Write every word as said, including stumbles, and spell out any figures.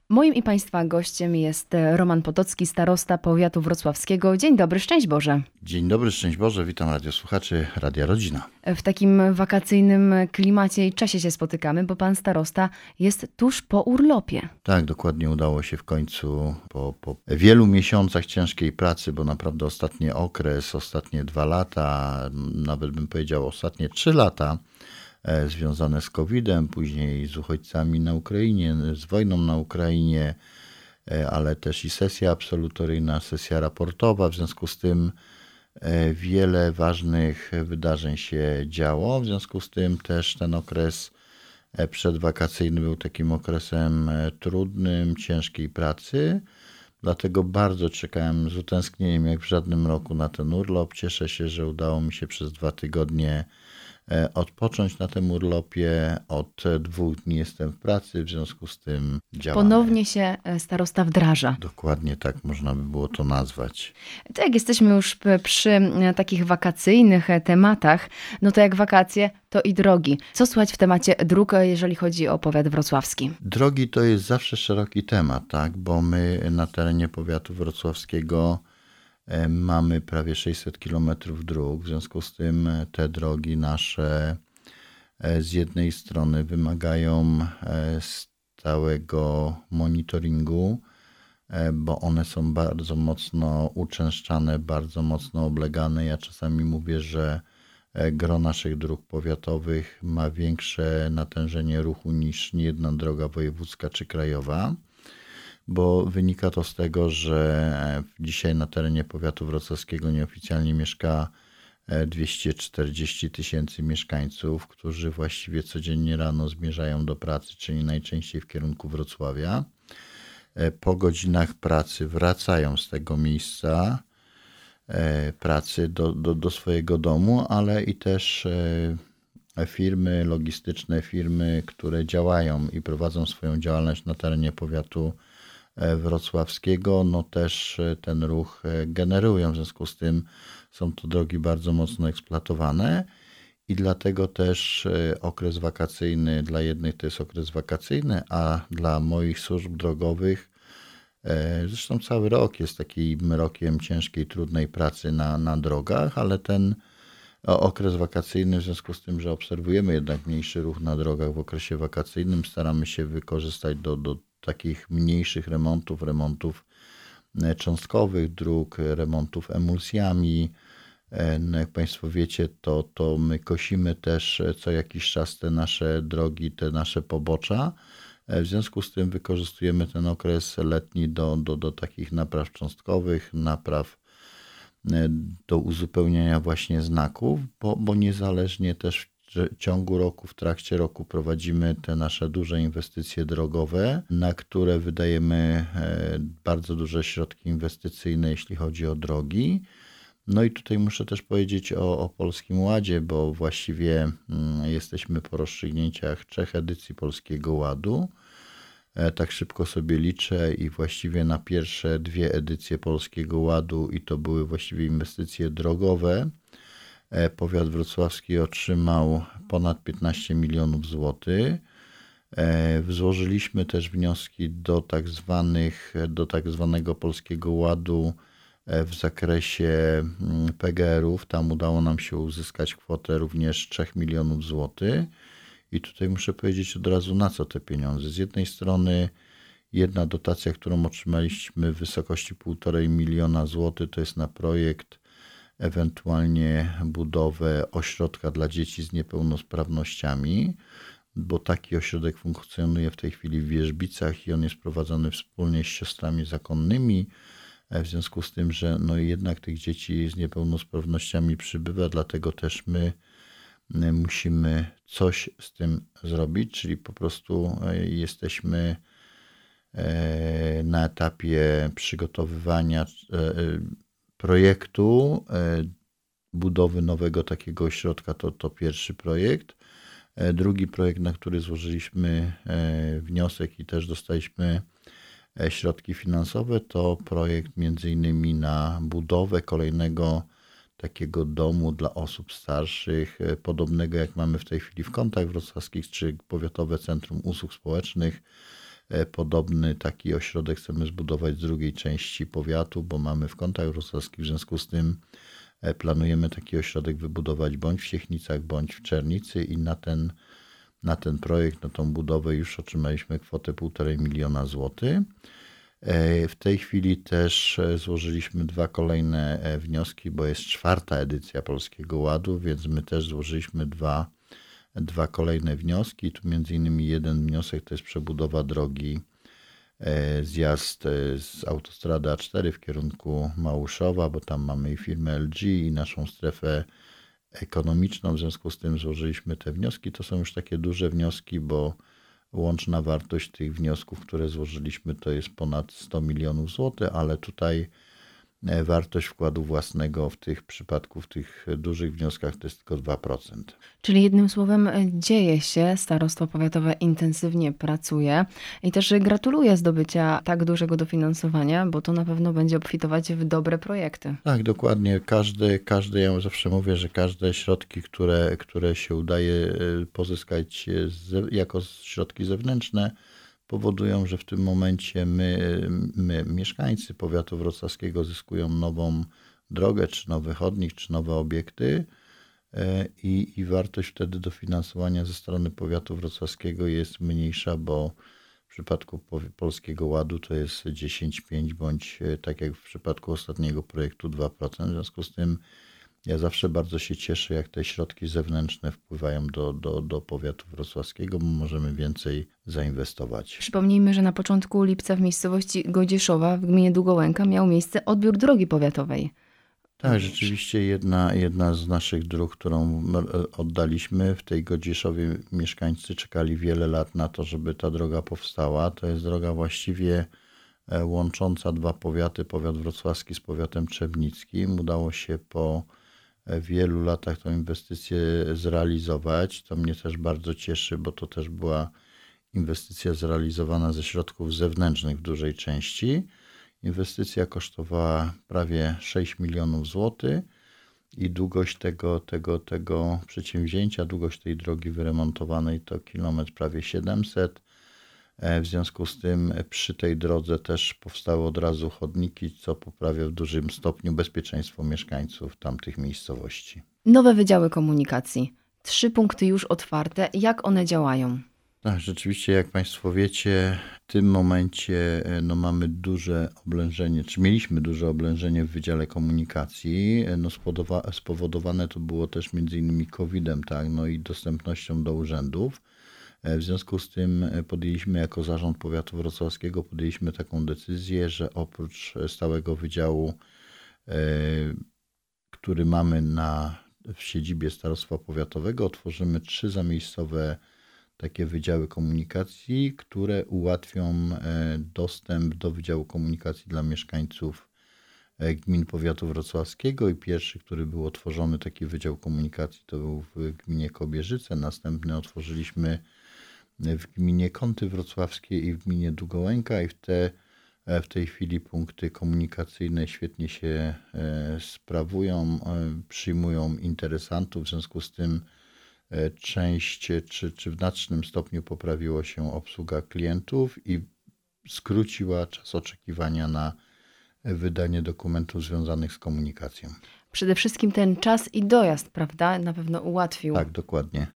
Moim i Państwa gościem jest Roman Potocki, starosta powiatu wrocławskiego. Dzień dobry, szczęść Boże. Dzień dobry, szczęść Boże, witam radiosłuchaczy Radia Rodzina. W takim wakacyjnym klimacie i czasie się spotykamy, bo Pan starosta jest tuż po urlopie. Tak, dokładnie udało się w końcu po, po wielu miesiącach ciężkiej pracy, bo naprawdę ostatni okres, ostatnie dwa lata, nawet bym powiedział ostatnie trzy lata, związane z kowidem, później z uchodźcami na Ukrainie, z wojną na Ukrainie, ale też i sesja absolutoryjna, sesja raportowa. W związku z tym wiele ważnych wydarzeń się działo. W związku z tym też ten okres przedwakacyjny był takim okresem trudnym, ciężkiej pracy. Dlatego bardzo czekałem z utęsknieniem, jak w żadnym roku, na ten urlop. Cieszę się, że udało mi się przez dwa tygodnie odpocząć na tym urlopie. Od dwóch dni jestem w pracy, w związku z tym działamy. Ponownie się starosta wdraża. Dokładnie tak można by było to nazwać. To jak jesteśmy już przy takich wakacyjnych tematach, no to jak wakacje, to i drogi. Co słychać w temacie dróg, jeżeli chodzi o powiat wrocławski? Drogi to jest zawsze szeroki temat, tak? Bo my na terenie powiatu wrocławskiego mamy prawie sześćset kilometrów dróg, w związku z tym te drogi nasze z jednej strony wymagają stałego monitoringu, bo one są bardzo mocno uczęszczane, bardzo mocno oblegane. Ja czasami mówię, że gro naszych dróg powiatowych ma większe natężenie ruchu niż niejedna droga wojewódzka czy krajowa, bo wynika to z tego, że dzisiaj na terenie powiatu wrocławskiego nieoficjalnie mieszka dwieście czterdzieści tysięcy mieszkańców, którzy właściwie codziennie rano zmierzają do pracy, czyli najczęściej w kierunku Wrocławia. Po godzinach pracy wracają z tego miejsca pracy do, do, do swojego domu, ale i też firmy logistyczne, firmy, które działają i prowadzą swoją działalność na terenie powiatu wrocławskiego, no też ten ruch generują. W związku z tym są to drogi bardzo mocno eksploatowane i dlatego też okres wakacyjny dla jednych to jest okres wakacyjny, a dla moich służb drogowych, zresztą cały rok jest takim rokiem ciężkiej, trudnej pracy na, na drogach, ale ten okres wakacyjny, w związku z tym, że obserwujemy jednak mniejszy ruch na drogach w okresie wakacyjnym, staramy się wykorzystać do, do takich mniejszych remontów, remontów cząstkowych dróg, remontów emulsjami. No jak Państwo wiecie, to, to my kosimy też co jakiś czas te nasze drogi, te nasze pobocza. W związku z tym wykorzystujemy ten okres letni do, do, do takich napraw cząstkowych, napraw do uzupełniania właśnie znaków, bo, bo niezależnie też w ciągu roku, w trakcie roku prowadzimy te nasze duże inwestycje drogowe, na które wydajemy bardzo duże środki inwestycyjne, jeśli chodzi o drogi. No i tutaj muszę też powiedzieć o, o Polskim Ładzie, bo właściwie jesteśmy po rozstrzygnięciach trzech edycji Polskiego Ładu. Tak szybko sobie liczę i właściwie na pierwsze dwie edycje Polskiego Ładu, i to były właściwie inwestycje drogowe, powiat wrocławski otrzymał ponad piętnaście milionów złotych. Złożyliśmy też wnioski do tak zwanych, do tak zwanego Polskiego Ładu w zakresie P G R-ów. Tam udało nam się uzyskać kwotę również trzy milionów złotych. I tutaj muszę powiedzieć od razu, na co te pieniądze. Z jednej strony jedna dotacja, którą otrzymaliśmy w wysokości półtorej miliona złotych, to jest na projekt, ewentualnie budowę ośrodka dla dzieci z niepełnosprawnościami, bo taki ośrodek funkcjonuje w tej chwili w Wierzbicach i on jest prowadzony wspólnie z siostrami zakonnymi. W związku z tym, że no jednak tych dzieci z niepełnosprawnościami przybywa, dlatego też my musimy coś z tym zrobić, czyli po prostu jesteśmy na etapie przygotowywania projektu budowy nowego takiego ośrodka. To, to pierwszy projekt. Drugi projekt, na który złożyliśmy wniosek i też dostaliśmy środki finansowe, to projekt między innymi na budowę kolejnego takiego domu dla osób starszych, podobnego jak mamy w tej chwili w Kątach Wrocławskich, czy Powiatowe Centrum Usług Społecznych. Podobny taki ośrodek chcemy zbudować z drugiej części powiatu, bo mamy w Kątach Wrocławskich, w związku z tym planujemy taki ośrodek wybudować bądź w Siechnicach, bądź w Czernicy i na ten, na ten projekt, na tą budowę już otrzymaliśmy kwotę półtorej miliona złotych. W tej chwili też złożyliśmy dwa kolejne wnioski, bo jest czwarta edycja Polskiego Ładu, więc my też złożyliśmy dwa, dwa kolejne wnioski. Tu między innymi jeden wniosek to jest przebudowa drogi, zjazd z autostrady A cztery w kierunku Małuszowa, bo tam mamy i firmę L G i naszą strefę ekonomiczną. W związku z tym złożyliśmy te wnioski. To są już takie duże wnioski, bo łączna wartość tych wniosków, które złożyliśmy, to jest ponad sto milionów złotych, ale tutaj wartość wkładu własnego w tych przypadku, w tych dużych wnioskach to jest tylko dwa procent. Czyli jednym słowem dzieje się, Starostwo Powiatowe intensywnie pracuje i też gratuluję zdobycia tak dużego dofinansowania, bo to na pewno będzie obfitować w dobre projekty. Tak, dokładnie. Każdy, każdy, ja zawsze mówię, że każde środki, które, które się udaje pozyskać z, jako środki zewnętrzne, powodują, że w tym momencie my, my, mieszkańcy powiatu wrocławskiego, zyskują nową drogę, czy nowy chodnik, czy nowe obiekty i, i wartość wtedy dofinansowania ze strony powiatu wrocławskiego jest mniejsza, bo w przypadku Polskiego Ładu to jest dziesięć przecinek pięć bądź tak jak w przypadku ostatniego projektu dwa procent. W związku z tym ja zawsze bardzo się cieszę, jak te środki zewnętrzne wpływają do, do, do powiatu wrocławskiego, bo możemy więcej zainwestować. Przypomnijmy, że na początku lipca w miejscowości Godzieszowa w gminie Długołęka miał miejsce odbiór drogi powiatowej. Tak, rzeczywiście jedna, jedna z naszych dróg, którą oddaliśmy w tej Godzieszowie, mieszkańcy czekali wiele lat na to, żeby ta droga powstała. To jest droga właściwie łącząca dwa powiaty, powiat wrocławski z powiatem trzebnickim. Udało się po wielu latach tę inwestycję zrealizować. To mnie też bardzo cieszy, bo to też była inwestycja zrealizowana ze środków zewnętrznych w dużej części. Inwestycja kosztowała prawie sześć milionów złotych i długość tego, tego, tego przedsięwzięcia, długość tej drogi wyremontowanej to kilometr prawie siedemset. W związku z tym przy tej drodze też powstały od razu chodniki, co poprawia w dużym stopniu bezpieczeństwo mieszkańców tamtych miejscowości. Nowe wydziały komunikacji. Trzy punkty już otwarte. Jak one działają? Tak, rzeczywiście, jak Państwo wiecie, w tym momencie no, mamy duże oblężenie, czy mieliśmy duże oblężenie w Wydziale Komunikacji. No, spowodowane to było też między innymi kowidem, tak, no i dostępnością do urzędów. W związku z tym podjęliśmy jako Zarząd Powiatu Wrocławskiego podjęliśmy taką decyzję, że oprócz stałego wydziału, który mamy na, w siedzibie Starostwa Powiatowego, otworzymy trzy zamiejscowe takie wydziały komunikacji, które ułatwią dostęp do Wydziału Komunikacji dla mieszkańców gmin powiatu wrocławskiego i pierwszy, który był otworzony taki Wydział Komunikacji, to był w gminie Kobierzyce. Następny otworzyliśmy w gminie Kąty Wrocławskie i w gminie Długołęka i w, te, w tej chwili punkty komunikacyjne świetnie się sprawują, przyjmują interesantów, w związku z tym część czy, czy w znacznym stopniu poprawiła się obsługa klientów i skróciła czas oczekiwania na wydanie dokumentów związanych z komunikacją. Przede wszystkim ten czas i dojazd, prawda? Na pewno ułatwił. Tak, dokładnie.